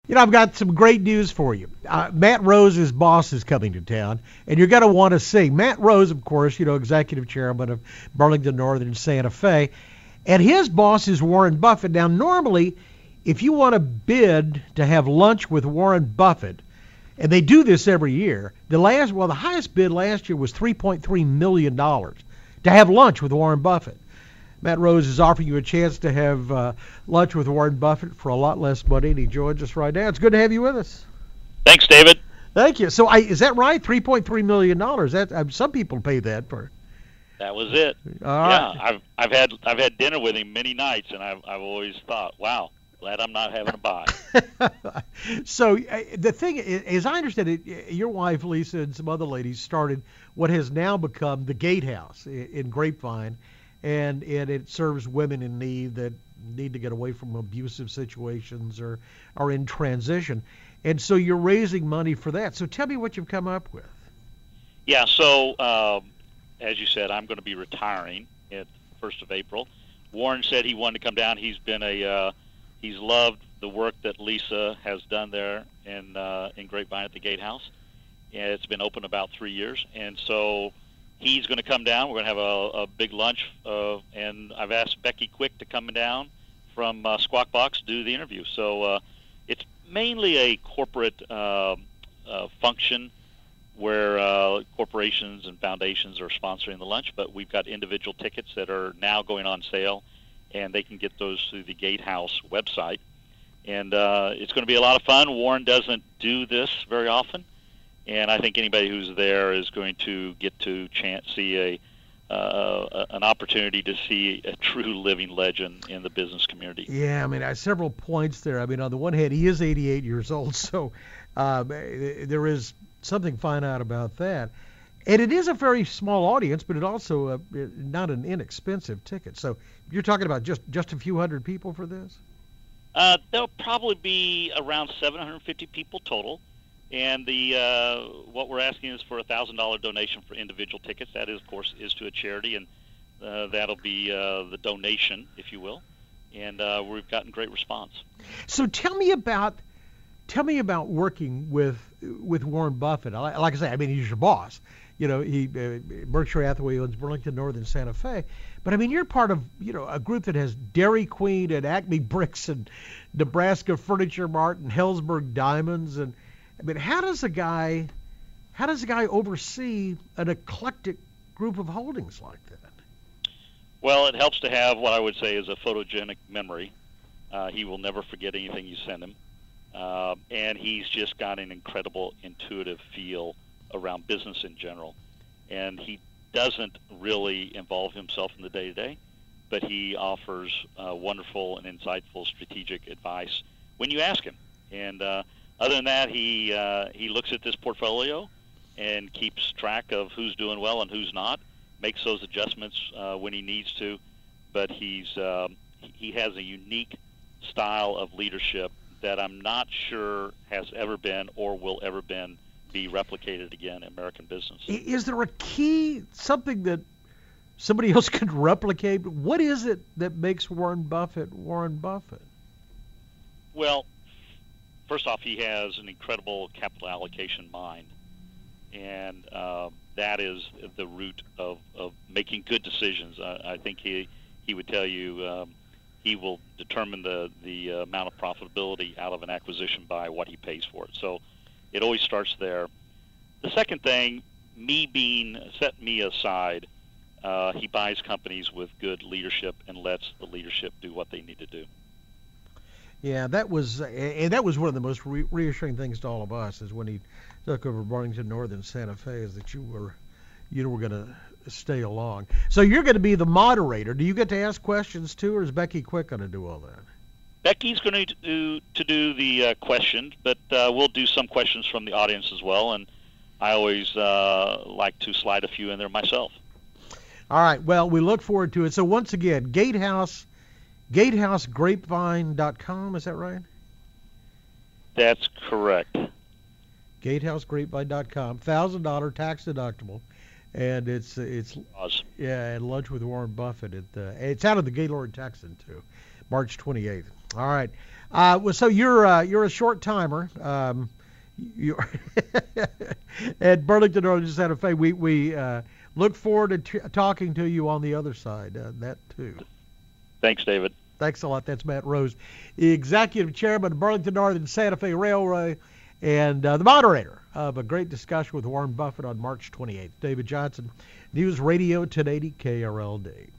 I've got some great news for you. Matt Rose's boss is coming to town, and you're going to want to see. Matt Rose, of course, executive chairman of Burlington Northern Santa Fe, and his boss is Warren Buffett. Now, normally, if you want to bid to have lunch with Warren Buffett, and they do this every year, the highest bid last year was $3.3 million to have lunch with Warren Buffett. Matt Rose is offering you a chance to have lunch with Warren Buffett for a lot less money, and he joins us right now. It's good to have you with us. Thanks, David. Thank you. So, is that right? $3.3 million. That some people pay that for. That was it. All right. I've had dinner with him many nights, and I've always thought, wow, glad I'm not having a buy. So the thing is, as I understand it, your wife Lisa and some other ladies started what has now become the Gatehouse in Grapevine. And it serves women in need that need to get away from abusive situations or are in transition. And so you're raising money for that. So tell me what you've come up with. Yeah, so as you said, I'm going to be retiring at the 1st of April. Warren said he wanted to come down. He's loved the work that Lisa has done there in Grapevine at the Gatehouse. And it's been open about 3 years. And so he's going to come down. We're going to have a big lunch, and I've asked Becky Quick to come down from Squawk Box to do the interview. So it's mainly a corporate function where corporations and foundations are sponsoring the lunch, but we've got individual tickets that are now going on sale, and they can get those through the Gatehouse website. And it's going to be a lot of fun. Warren doesn't do this very often. And I think anybody who's there is going to get to see an opportunity to see a true living legend in the business community. Yeah, I mean, I have several points there. I mean, on the one hand, he is 88 years old, so there is something finite about that. And it is a very small audience, but it also not an inexpensive ticket. So you're talking about just a few hundred people for this? There'll probably be around 750 people total. And what we're asking is for a $1,000 donation for individual tickets. That is, of course, is to a charity, and that'll be the donation, if you will. And we've gotten great response. So tell me about working with Warren Buffett. Like I say, I mean, he's your boss. Berkshire Hathaway owns Burlington Northern Santa Fe. But I mean, you're part of a group that has Dairy Queen and Acme Bricks and Nebraska Furniture Mart and Hellsberg Diamonds and. I mean, how does a guy oversee an eclectic group of holdings like that? Well, it helps to have what I would say is a photogenic memory. He will never forget anything you send him. And he's just got an incredible intuitive feel around business in general. And he doesn't really involve himself in the day-to-day, but he offers wonderful and insightful strategic advice when you ask him. And other than that, he looks at this portfolio and keeps track of who's doing well and who's not, makes those adjustments when he needs to. But he has a unique style of leadership that I'm not sure has ever been or will ever be replicated again in American business. Is there a key, something that somebody else could replicate? What is it that makes Warren Buffett Warren Buffett? Well, first off, he has an incredible capital allocation mind, and that is the root of making good decisions. I think he would tell you he will determine the amount of profitability out of an acquisition by what he pays for it. So it always starts there. The second thing, set me aside, he buys companies with good leadership and lets the leadership do what they need to do. Yeah, that was one of the most reassuring things to all of us is when he took over Burlington Northern Santa Fe, is that you were going to stay along. So you're going to be the moderator. Do you get to ask questions too, or is Becky Quick going to do all that? Becky's going to do the questions, but we'll do some questions from the audience as well, and I always like to slide a few in there myself. All right. Well, we look forward to it. So once again, GatehouseGrapevine.com, is that right? That's correct. GatehouseGrapevine.com, $1,000 tax deductible, and it's awesome. Yeah, and lunch with Warren Buffett. It's out of the Gaylord Texan too, March 28th. All right. Well, so you're a short timer. You're at Burlington Northern Santa Fe. We look forward to talking to you on the other side. That too. Thanks, David. Thanks a lot. That's Matt Rose, the executive chairman of Burlington Northern Santa Fe Railway, and the moderator of a great discussion with Warren Buffett on March 28th. David Johnson, News Radio 1080 KRLD.